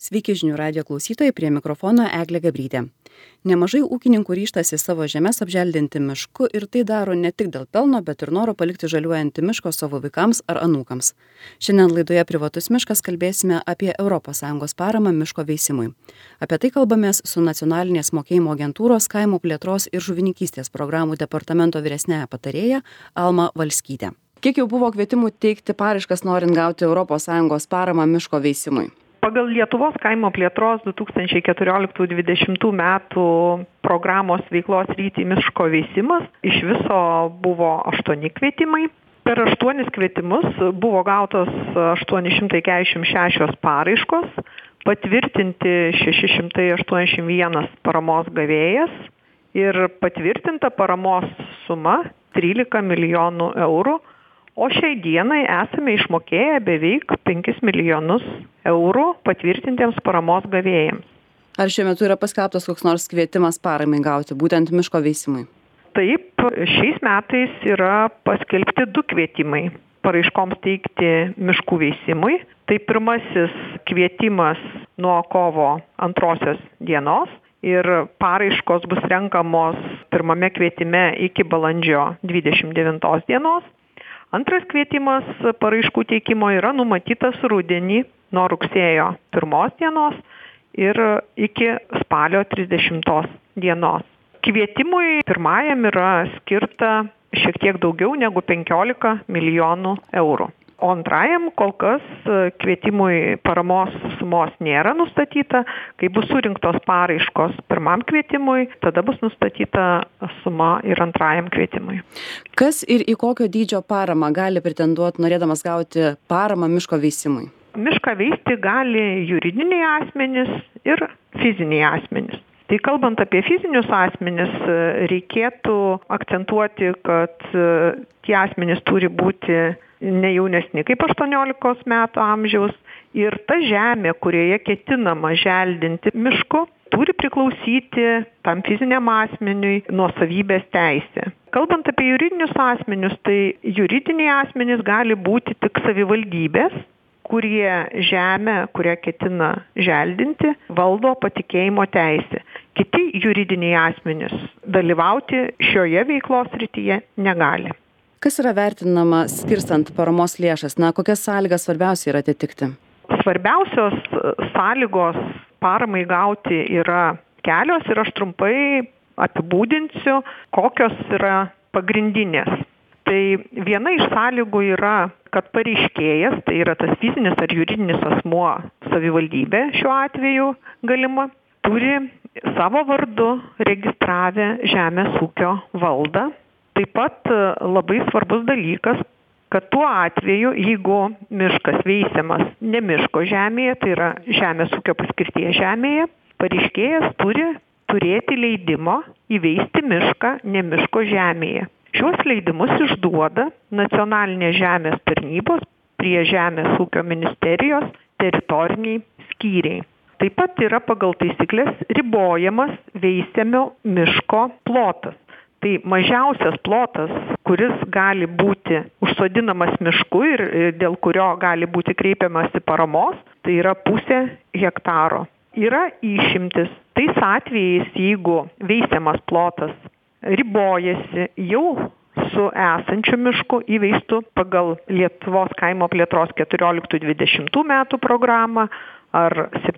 Sveiki žinių radijo klausytojai, prie mikrofono Eglė Gabrytė. Nemažai ūkininkų ryžtasi savo žemes apželdinti mišku ir tai daro ne tik dėl pelno, bet ir noro palikti žaliuojantį miško savo vaikams ar anūkams. Šiandien laidoje Privatus miškas kalbėsime apie ES paramą miško veisimui. Apie tai kalbamės su Nacionalinės mokėjimo agentūros kaimo plėtros ir žuvininkystės programų departamento vyresniąja patarėja Alma Valskytė. Kiek jau buvo kvietimų teikti paraiškas norint gauti ES paramą miško veisimui? Pagal Lietuvos kaimo plėtros 2014-2020 metų programos veiklos sritį miško veisimas iš viso buvo 8 kvietimai. Per 8 kvietimus buvo gautos 846 paraiškos, patvirtinti 681 paramos gavėjas ir patvirtinta paramos suma 13 milijonų eurų. O šiai dienai esame išmokėję beveik 5 milijonus eurų patvirtintiems paramos gavėjams. Ar šiuo metu yra paskelbtas koks nors kvietimas paramai gauti, būtent miško veisimui? Taip, šiais metais yra paskelbti 2 kvietimai paraiškoms teikti miškų veisimui. Tai pirmasis kvietimas nuo kovo 2 dienos ir paraiškos bus renkamos pirmame kvietime iki balandžio 29 dienos. Antras kvietimas paraiškų teikimo yra numatytas rudenį nuo rugsėjo 1 dienos ir iki spalio 30 dienos. Kvietimui pirmajam yra skirta šiek tiek daugiau negu 15 milijonų eurų. O antrajam kol kas kvietimui paramos sumos nėra nustatyta. Kai bus surinktos paraiškos pirmam kvietimui, tada bus nustatyta suma ir antrajam kvietimui. Kas ir į kokio dydžio paramą gali pretenduoti, norėdamas gauti paramą miško veisimui? Mišką veisti gali juridiniai asmenys ir fiziniai asmenys. Tai kalbant apie fizinius asmenis, reikėtų akcentuoti, kad tie asmenys turi būti ne jaunesni kaip 18 metų amžiaus ir ta žemė, kurioje ketinama želdinti mišku, turi priklausyti tam fiziniam asmeniui nuosavybės teisė. Kalbant apie juridinius asmenius, tai juridiniai asmenys gali būti tik savivaldybės, kurie žemę, kurią ketina želdinti, valdo patikėjimo teisė. Kiti juridiniai asmenys dalyvauti šioje veiklos srityje negali. Kas yra vertinama skirstant paramos lėšas? Kokias sąlygas svarbiausia yra atitikti? Svarbiausios sąlygos paramai gauti yra kelios ir aš trumpai apibūdinsiu, kokios yra pagrindinės. Tai viena iš sąlygų yra, kad pareiškėjas, tai yra tas fizinis ar juridinis asmuo, savivaldybė šiuo atveju galima, turi savo vardu registravę žemės ūkio valdą. Taip pat labai svarbus dalykas, kad tuo atveju, jeigu miškas veisiamas ne miško žemėje, tai yra žemės ūkio paskirties žemėje, pareiškėjas turi turėti leidimo įveisti mišką ne miško žemėje. Šiuos leidimus išduoda Nacionalinės žemės tarnybos prie Žemės ūkio ministerijos teritoriniai skyriai. Taip pat yra pagal taisyklės ribojamas veisiamio miško plotas. Tai mažiausias plotas, kuris gali būti užsodinamas mišku ir dėl kurio gali būti kreipiamasi paramos, tai yra 0,5 hektaro. Yra išimtis tais atvejais, jeigu veisiamas plotas ribojasi jau su esančiu mišku įveistu pagal Lietuvos kaimo plėtros 14-20 metų programą ar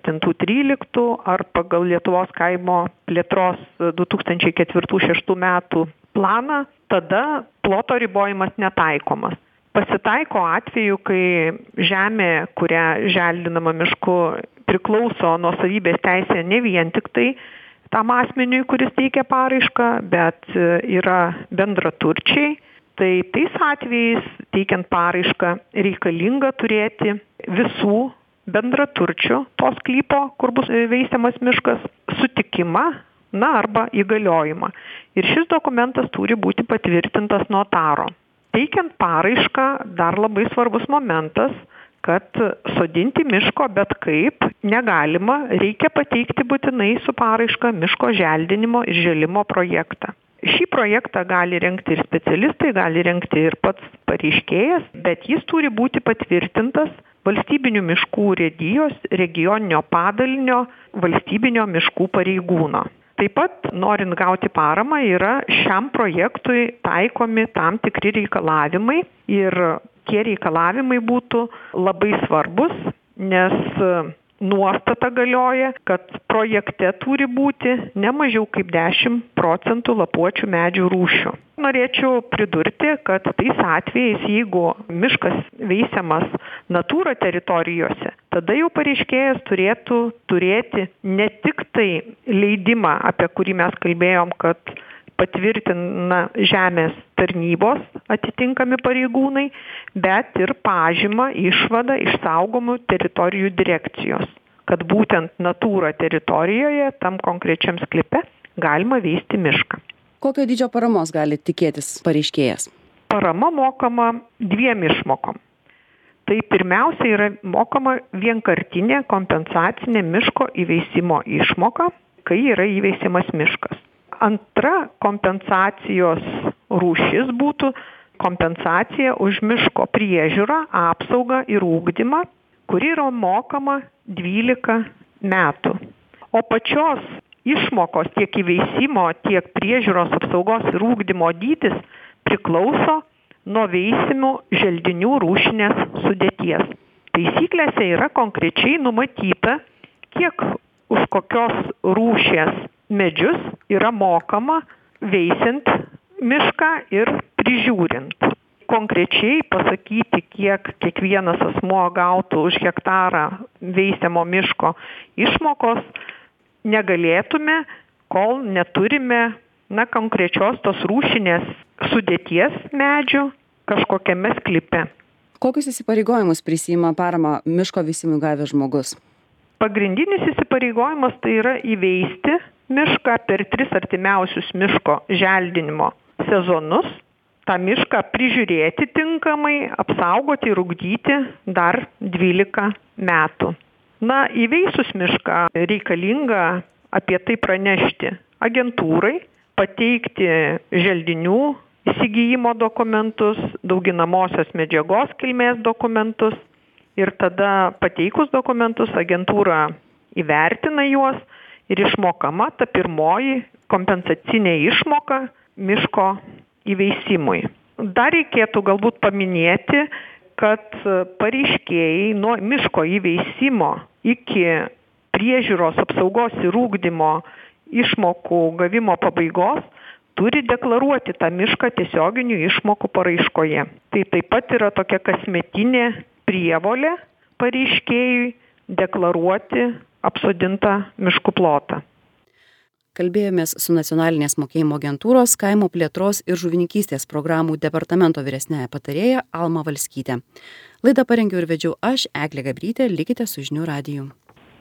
7-13 ar pagal Lietuvos kaimo plėtros 2004-2006 metų planą, tada ploto ribojimas netaikomas. Pasitaiko atveju, kai žemė, kurią želdinama mišku, priklauso nuosavybės teisė ne vien tik tai tam asmeniui, kuris teikia paraišką, bet yra bendraturčiai. Tai tais atvejais, teikiant paraišką, reikalinga turėti visų bendraturčių to sklypo, kur bus veisiamas miškas, sutikimą, arba įgaliojimą. Ir šis dokumentas turi būti patvirtintas notaro. Teikiant paraišką dar labai svarbus momentas, kad sodinti miško bet kaip negalima, reikia pateikti būtinai su paraiška miško želdinimo ir žėlimo projektą. Šį projektą gali rengti ir specialistai, gali rengti ir pats pareiškėjas, bet jis turi būti patvirtintas valstybinių miškų urėdijos regioninio padalinio valstybinio miškų pareigūno. Taip pat, norint gauti paramą, yra šiam projektui taikomi tam tikri reikalavimai ir tie reikalavimai būtų labai svarbus, nes nuostata galioja, kad projekte turi būti ne mažiau kaip 10% lapuočių medžių rūšių. Norėčiau pridurti, kad tais atvejais, jeigu miškas veisiamas natūra teritorijose, tada jau pareiškėjas turėtų turėti ne tik tai leidimą, apie kurį mes kalbėjom, kad patvirtina žemės tarnybos atitinkami pareigūnai, bet ir pažymą, išvadą iš saugomų teritorijų direkcijos, kad būtent natūra teritorijoje, tam konkrečiam sklype, galima veisti mišką. Kokio dydžio paramos gali tikėtis pareiškėjas? Parama mokama 2 išmokom. Tai pirmiausia yra mokama vienkartinė kompensacinė miško įveisimo išmoka, kai yra įveisiamas miškas. Antra kompensacijos rūšis būtų kompensacija už miško priežiūrą, apsaugą ir ugdymą, kuri yra mokama 12 metų. O pačios išmokos tiek įveisimo, tiek priežiūros, apsaugos ir ugdymo dydis priklauso nuo veisimų želdinių rūšinės sudėties. Taisyklėse yra konkrečiai numatyta, kiek už kokios rūšies medžius yra mokama veisiant mišką ir prižiūrint. Konkrečiai pasakyti, kiek kiekvienas asmuo gautų už hektarą veisiamo miško išmokos negalėtume, kol neturime konkrečios tos rūšinės sudėties medžių kažkokiame sklype. Kokius įsipareigojimus prisiima paramą miško veisimui gavęs žmogus? Pagrindinis įsipareigojimas tai yra įveisti mišką per 3 artimiausius miško želdinimo sezonus, tą mišką prižiūrėti tinkamai, apsaugoti ir ugdyti dar 12 metų. Įveisus mišką reikalinga apie tai pranešti agentūrai, pateikti želdinių įsigijimo dokumentus, dauginamosios medžiagos kilmės dokumentus ir tada pateikus dokumentus agentūra įvertina juos ir išmokama ta pirmoji kompensacinė išmoka miško įveisimui. Dar reikėtų galbūt paminėti, kad pareiškėjai nuo miško įveisimo iki priežiūros, apsaugos ir ugdymo išmokų gavimo pabaigos turi deklaruoti tą mišką tiesioginių išmokų paraiškoje. Tai taip pat yra tokia kasmetinė prievolė pareiškėjui deklaruoti apsodintą miškų plotą. Kalbėjomės su Nacionalinės mokėjimo agentūros kaimo plėtros ir žuvininkystės programų departamento vyresniąja patarėja Alma Valskytė. Laidą parengiau ir vedžiau aš, Eglė Gabrytė, likite su žinių radiju.